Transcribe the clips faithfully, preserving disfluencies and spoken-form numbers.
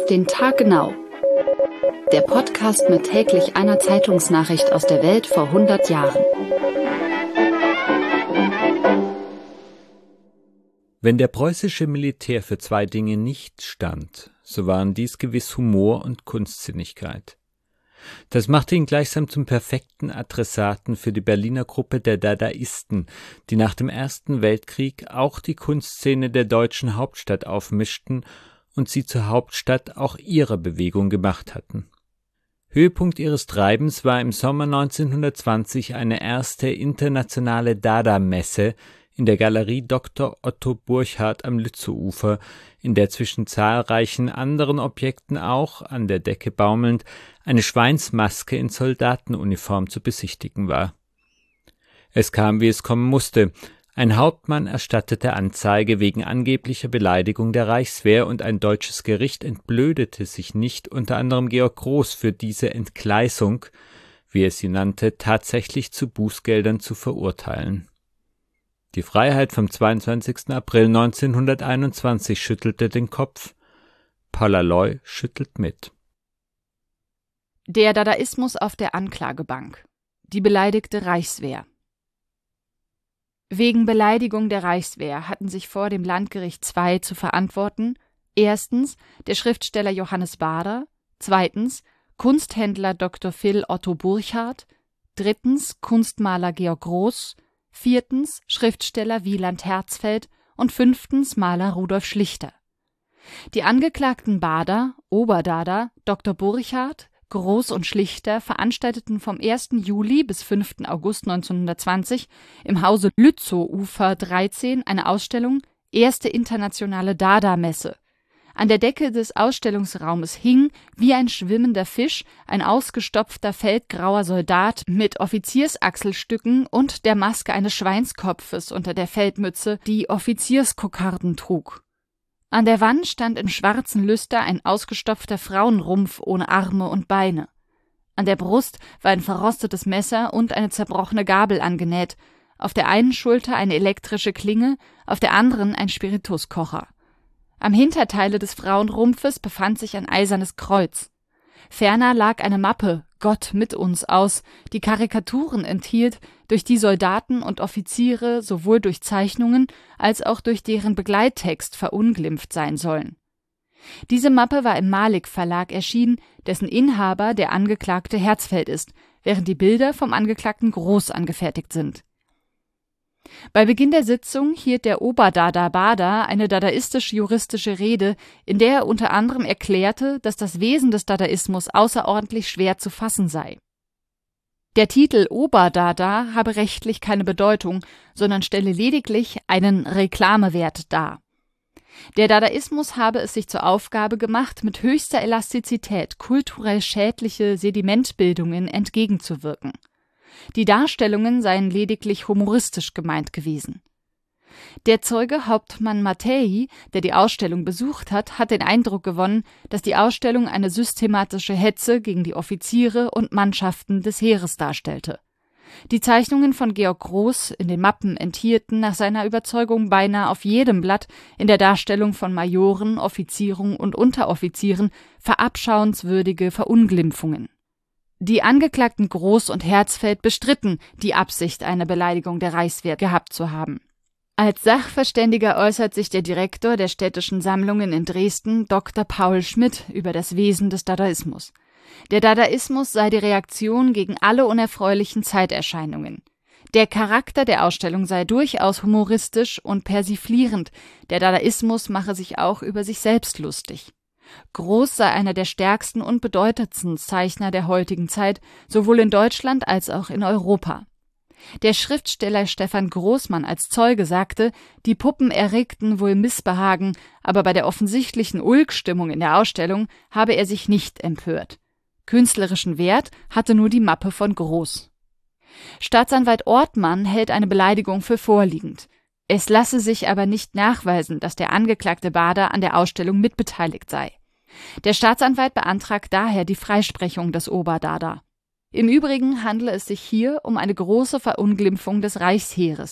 den Tag genau. Der Podcast mit täglich einer Zeitungsnachricht aus der Welt vor hundert Jahren. Wenn der preußische Militär für zwei Dinge nicht stand, so waren dies gewiss Humor und Kunstsinnigkeit. Das machte ihn gleichsam zum perfekten Adressaten für die Berliner Gruppe der Dadaisten, die nach dem Ersten Weltkrieg auch die Kunstszene der deutschen Hauptstadt aufmischten und sie zur Hauptstadt auch ihrer Bewegung gemacht hatten. Höhepunkt ihres Treibens war im Sommer neunzehnhundertzwanzig eine erste internationale Dada-Messe in der Galerie Doktor Otto Burchardt am Lützowufer, in der zwischen zahlreichen anderen Objekten auch, an der Decke baumelnd, eine Schweinsmaske in Soldatenuniform zu besichtigen war. Es kam, wie es kommen musste. Ein Hauptmann erstattete Anzeige wegen angeblicher Beleidigung der Reichswehr und ein deutsches Gericht entblödete sich nicht, unter anderem Georg Groß für diese Entgleisung, wie es sie nannte, tatsächlich zu Bußgeldern zu verurteilen. Die Freiheit vom zweiundzwanzigsten April neunzehnhunderteinundzwanzig schüttelte den Kopf. Paula Loy schüttelt mit. Der Dadaismus auf der Anklagebank. Die beleidigte Reichswehr. Wegen Beleidigung der Reichswehr hatten sich vor dem Landgericht zwei zu verantworten: erstens der Schriftsteller Johannes Baader, zweitens Kunsthändler Doktor Phil Otto Burchardt, drittens Kunstmaler Georg Groß, viertens Schriftsteller Wieland Herzfeld und fünftens Maler Rudolf Schlichter. Die Angeklagten Baader, Oberdada, Doktor Burchardt, Groß und Schlichter veranstalteten vom ersten Juli bis fünften August neunzehnhundertzwanzig im Hause Lützowufer dreizehn eine Ausstellung Erste internationale Dada-Messe. An der Decke des Ausstellungsraumes hing, wie ein schwimmender Fisch, ein ausgestopfter feldgrauer Soldat mit Offiziersachselstücken und der Maske eines Schweinskopfes unter der Feldmütze, die Offizierskokarden trug. An der Wand stand in schwarzen Lüster ein ausgestopfter Frauenrumpf ohne Arme und Beine. An der Brust war ein verrostetes Messer und eine zerbrochene Gabel angenäht, auf der einen Schulter eine elektrische Klinge, auf der anderen ein Spirituskocher. Am Hinterteile des Frauenrumpfes befand sich ein eisernes Kreuz. Ferner lag eine Mappe, Gott mit uns, aus, die Karikaturen enthielt, durch die Soldaten und Offiziere sowohl durch Zeichnungen als auch durch deren Begleittext verunglimpft sein sollen. Diese Mappe war im Malik Verlag erschienen, dessen Inhaber der Angeklagte Herzfeld ist, während die Bilder vom Angeklagten Groß angefertigt sind. Bei Beginn der Sitzung hielt der Oberdada Baader eine dadaistisch-juristische Rede, in der er unter anderem erklärte, dass das Wesen des Dadaismus außerordentlich schwer zu fassen sei. Der Titel Oberdada habe rechtlich keine Bedeutung, sondern stelle lediglich einen Reklamewert dar. Der Dadaismus habe es sich zur Aufgabe gemacht, mit höchster Elastizität kulturell schädliche Sedimentbildungen entgegenzuwirken. Die Darstellungen seien lediglich humoristisch gemeint gewesen. Der Zeuge Hauptmann Mattei, der die Ausstellung besucht hat, hat den Eindruck gewonnen, dass die Ausstellung eine systematische Hetze gegen die Offiziere und Mannschaften des Heeres darstellte. Die Zeichnungen von Georg Groß in den Mappen enthielten nach seiner Überzeugung beinahe auf jedem Blatt in der Darstellung von Majoren, Offizieren und Unteroffizieren verabschauenswürdige Verunglimpfungen. Die Angeklagten Groß und Herzfeld bestritten, die Absicht, eine Beleidigung der Reichswehr gehabt zu haben. Als Sachverständiger äußert sich der Direktor der Städtischen Sammlungen in Dresden, Doktor Paul Schmidt, über das Wesen des Dadaismus. Der Dadaismus sei die Reaktion gegen alle unerfreulichen Zeiterscheinungen. Der Charakter der Ausstellung sei durchaus humoristisch und persiflierend. Der Dadaismus mache sich auch über sich selbst lustig. Groß sei einer der stärksten und bedeutendsten Zeichner der heutigen Zeit, sowohl in Deutschland als auch in Europa. Der Schriftsteller Stefan Großmann als Zeuge sagte, die Puppen erregten wohl Missbehagen, aber bei der offensichtlichen Ulkstimmung in der Ausstellung habe er sich nicht empört. Künstlerischen Wert hatte nur die Mappe von Groß. Staatsanwalt Ortmann hält eine Beleidigung für vorliegend. Es lasse sich aber nicht nachweisen, dass der Angeklagte Baader an der Ausstellung mitbeteiligt sei. Der Staatsanwalt beantragt daher die Freisprechung des Oberdada. Im Übrigen handle es sich hier um eine große Verunglimpfung des Reichsheeres.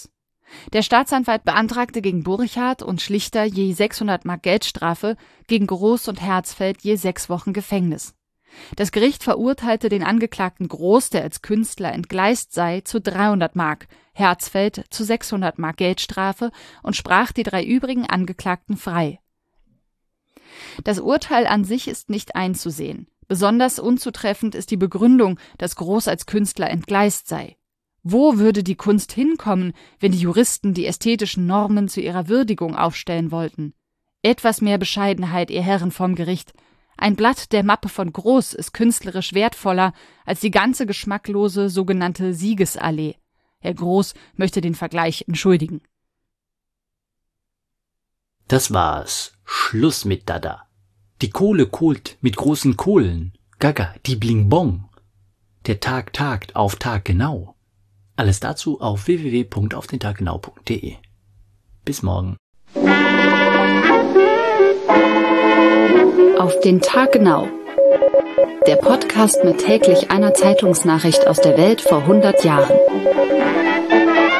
Der Staatsanwalt beantragte gegen Burchardt und Schlichter je sechshundert Mark Geldstrafe, gegen Groß und Herzfeld je sechs Wochen Gefängnis. Das Gericht verurteilte den Angeklagten Groß, der als Künstler entgleist sei, zu dreihundert Mark, Herzfeld zu sechshundert Mark Geldstrafe und sprach die drei übrigen Angeklagten frei. Das Urteil an sich ist nicht einzusehen. Besonders unzutreffend ist die Begründung, dass Groß als Künstler entgleist sei. Wo würde die Kunst hinkommen, wenn die Juristen die ästhetischen Normen zu ihrer Würdigung aufstellen wollten? Etwas mehr Bescheidenheit, ihr Herren vom Gericht. Ein Blatt der Mappe von Groß ist künstlerisch wertvoller als die ganze geschmacklose sogenannte Siegesallee. Herr Groß möchte den Vergleich entschuldigen. Das war's. Schluss mit Dada. Die Kohle kohlt mit großen Kohlen. Gaga, die Bling-Bong. Der Tag tagt auf Tag genau. Alles dazu auf w w w punkt auf den tag genau punkt d e. Bis morgen. Auf den Tag genau. Der Podcast mit täglich einer Zeitungsnachricht aus der Welt vor hundert Jahren.